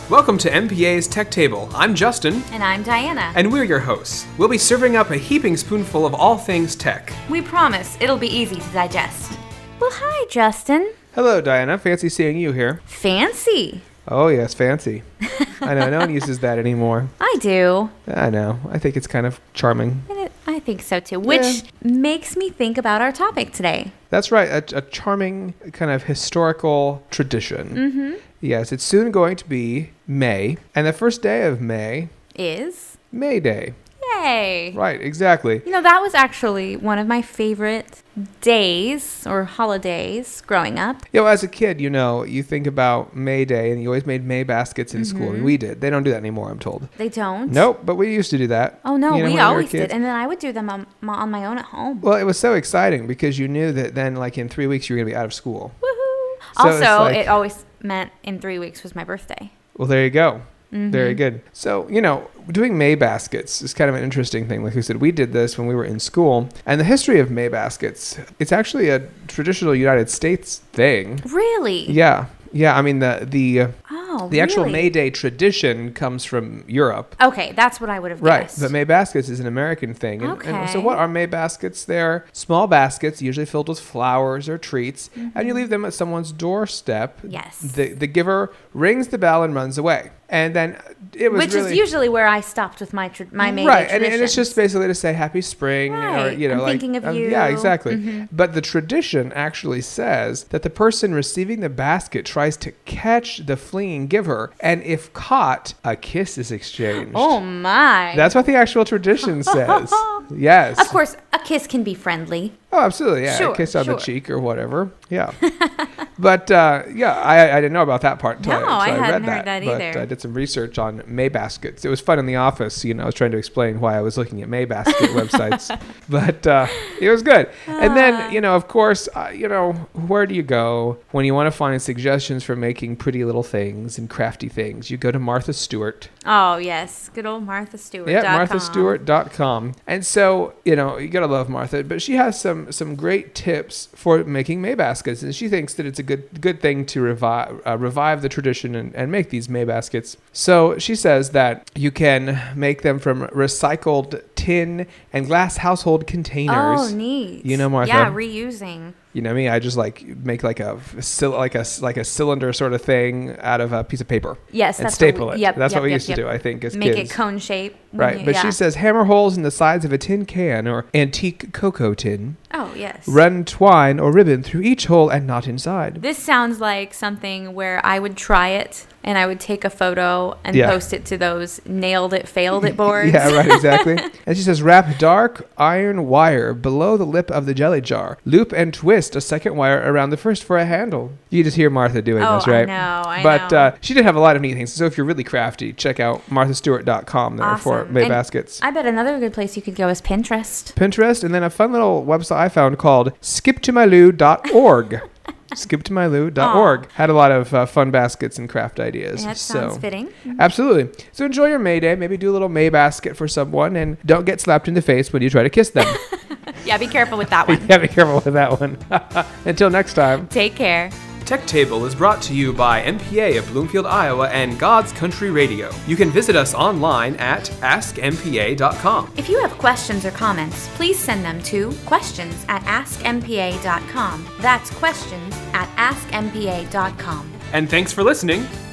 Welcome to MPA's Tech Table. I'm Justin. And I'm Diana. And we're your hosts. We'll be serving up a heaping spoonful of all things tech. We promise it'll be easy to digest. Well, hi, Justin. Hello, Diana. Fancy seeing you here. Fancy. Oh, yes, fancy. I know, no one uses that anymore. I do. I know. I think it's kind of charming. I think so, too. Which makes me think about our topic today. That's right. A charming kind of historical tradition. Mm-hmm. Yes, it's soon going to be May. And the first day of May is May Day. Yay. Right, exactly. You know, that was actually one of my favorite days or holidays growing up. You know, as a kid, you think about May Day and you always made May baskets in school. We did. They don't do that anymore, I'm told. They don't? Nope, but we used to do that. Oh, no, we when always we were did. And then I would do them on my own at home. Well, it was so exciting because you knew that then, like, in 3 weeks, you were going to be out of school. Woohoo! So also, it always meant in 3 weeks was my birthday. Well, there you go. Mm-hmm. Very good. So, doing May baskets is kind of an interesting thing. Like we said, we did this when we were in school. And the history of May baskets, it's actually a traditional United States thing. Really? Yeah. Yeah, I mean, the actual really? May Day tradition comes from Europe. Okay, that's what I would have Right, guessed. but May baskets is an American thing. And so Okay. what are May baskets? They're small baskets, usually filled with flowers or treats, and you leave them at someone's doorstep. Yes. The giver rings the bell and runs away. And then it was Which is usually where I stopped with my May right, Day and it's traditions. just basically to say happy spring, Right, or I'm like thinking of you. Yeah, exactly. Mm-hmm. But the tradition actually says that the person receiving the basket tries to catch the fleeing giver, and if caught, a kiss is exchanged. Oh my! That's what the actual tradition says. Yes. Of course, a kiss can be friendly. Oh, absolutely. Yeah, Sure, a kiss on the sure. cheek or whatever. Yeah. But I didn't know about that part until No, I I read hadn't that. heard that But either. I did some research on May baskets. It was fun in the office. I was trying to explain why I was looking at May basket websites. But it was good. And then, of course, where do you go when you want to find suggestions for making pretty little things and crafty things? You go to Martha Stewart. Oh yes, good old Martha Stewart. Yeah, MarthaStewart.com. And so, you gotta love Martha, but she has some great tips for making May baskets, and she thinks that it's a good thing to revive the tradition and make these May baskets. So she says that you can make them from recycled tin and glass household containers. Oh, neat. Martha. Yeah, reusing. You know me, I just make like a cylinder sort of thing out of a piece of paper. Yes, and that's staple what it. we, yep, That's yep, what we yep, used to yep. do, I think, as Make kids. it cone shape. Right, but she says hammer holes in the sides of a tin can or antique cocoa tin. Oh, yes. Run twine or ribbon through each hole and not inside. This sounds like something where I would try it and I would take a photo and post it to those nailed it, failed it boards. Yeah, right, exactly. And she says, wrap dark iron wire below the lip of the jelly jar. Loop and twist a second wire around the first for a handle. You just hear Martha doing this, right? I know. But she did have a lot of neat things. So if you're really crafty, check out MarthaStewart.com there for Awesome. May And baskets. I bet another good place you could go is Pinterest. Pinterest, and then a fun little website I found called skiptomyloo.org. skiptomyloo.org had a lot of fun baskets and craft ideas. That sounds fitting. Absolutely. So enjoy your May Day. Maybe do a little May basket for someone, and don't get slapped in the face when you try to kiss them. Yeah, be careful with that one. Yeah, be careful with that one. Until next time. Take care. Tech Table is brought to you by MPA of Bloomfield, Iowa, and God's Country Radio. You can visit us online at askmpa.com. If you have questions or comments, please send them to questions@askmpa.com. That's questions@askmpa.com. And thanks for listening.